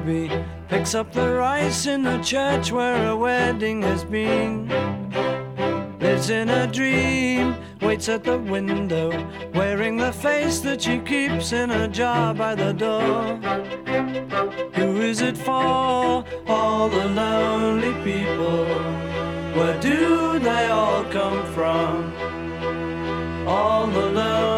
baby picks up the rice in the church where a wedding has been. Lives in a dream, waits at the window, wearing the face that she keeps in a jar by the door. Who is it for? All the lonely people. Where do they all come from? All the lonely